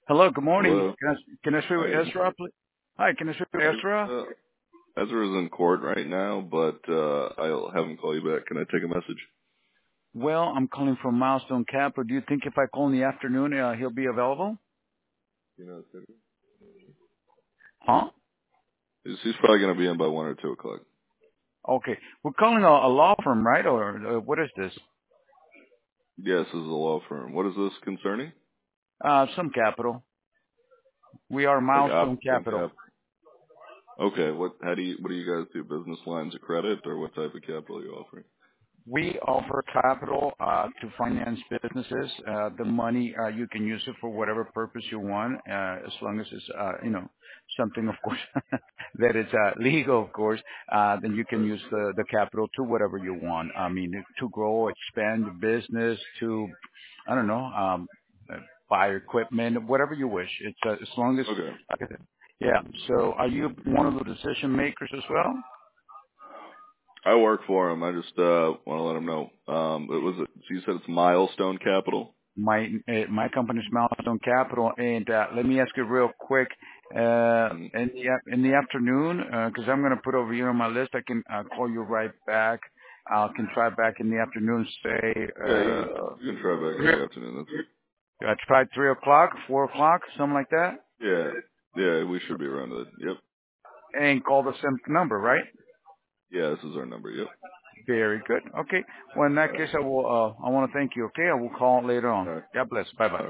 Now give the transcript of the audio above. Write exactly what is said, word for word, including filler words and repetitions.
Hello, good morning. Hello. Can I, can I speak with Hi. Ezra, please? Hi, can I speak with Ezra? Uh, Ezra's in court right now, but uh, I'll have him call you back. Can I take a message? Well, I'm calling from Milestone Capital. Do you think if I call in the afternoon, uh, he'll be available? You know, Huh? he's, he's probably going to be in by one or two o'clock. Okay. We're calling a, a law firm, right? Or uh, what is this? Yes, this is a law firm. What is this concerning? Uh, some capital. We are Like Milestone Opstone Capital. Cap. Okay. What? How do you? What do you guys do? Business lines of credit, or what type of capital are you offering? We offer capital uh, to finance businesses. Uh, the money uh, you can use it for whatever purpose you want, uh, as long as it's uh, you know something, of course, that is uh, legal, of course. Uh, then you can Right. use the the capital to whatever you want. I mean, to grow, expand your business, to I don't know, um, uh, buy equipment, whatever you wish. It's uh, as long as Okay. yeah. So, are you one of the decision makers as well? I work for him. I just uh, want to let him know. Um, it was. A, you said it's Milestone Capital. My uh, my company's Milestone Capital, and uh, let me ask you real quick. Uh, Mm. in the af- in the afternoon, because I'm going to put over here on my list, I can uh, call you right back. I can try back in the afternoon. Say, Yeah, you can, uh, you can try back in the afternoon. That's I try three o'clock, four o'clock, something like that, yeah, yeah. We should be around it. Yep. and call the same number, right? Yeah, this is our number. Yep. Very good. Okay. Well, in that All right. case, I will. Uh, I want to thank you. Okay, I will call later on. All right. God bless. Bye bye. All right.